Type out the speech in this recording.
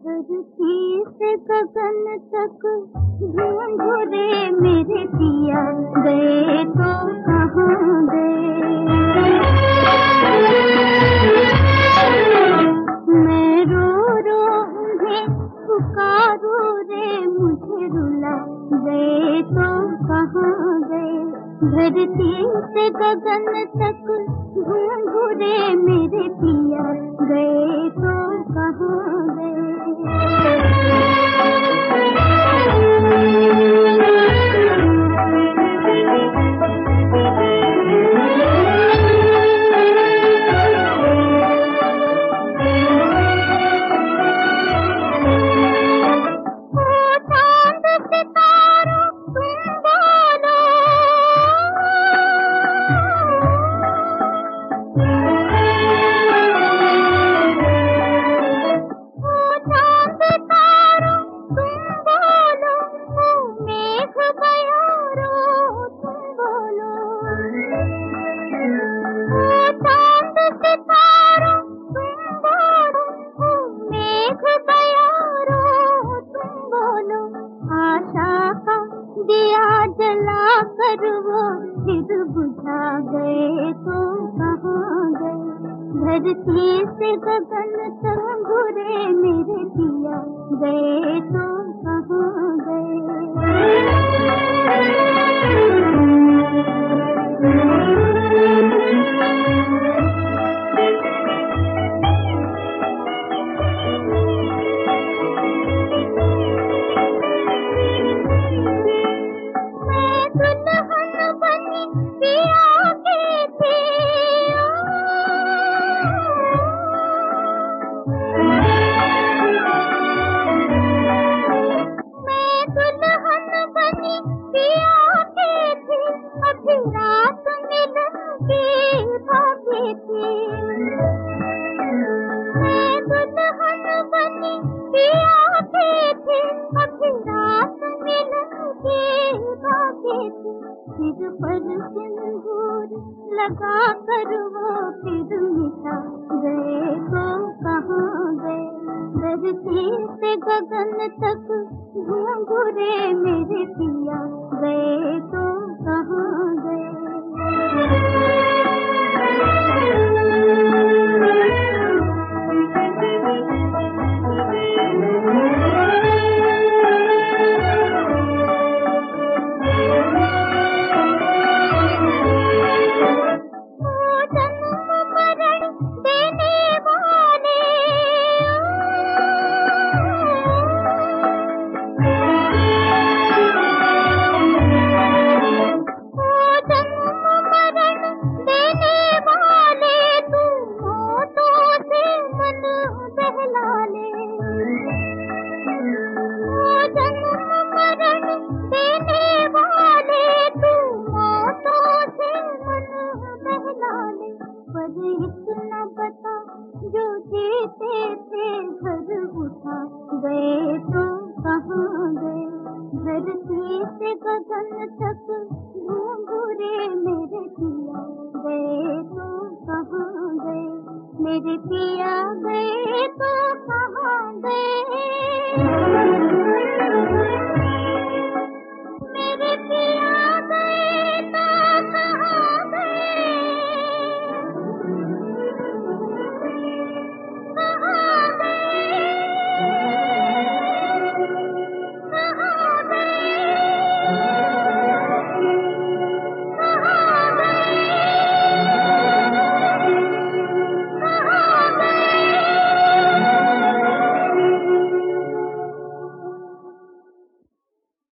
धरती से गगन तक घुंघरू मेरे पिया गए तो कहाँ गए। मैं रो रो उन्हें पुकारूं रे मुझे रुला गए तो कहाँ गए। धरती से गगन तक घुंघरू मेरे पिया गए तो कहाँ गए। दिया जला कर वो फिर बुझा गए तो कहाँ गए। धरती से गगन तक घुरे मेरे पिया गए तो कहाँ गए। रात मिलन की भागी थी मैं दुल्हन बनी पिया थी। अभी रात मिलन की भागी थी। सिर पर सिंदूर लगा कर वो फिर मिटा गए तो कहाँ गए। धरती से गगन तक घुंघरू मेरे पिया गए तो कहाँ गए। इतना बता जो जीते थे घर उठा गए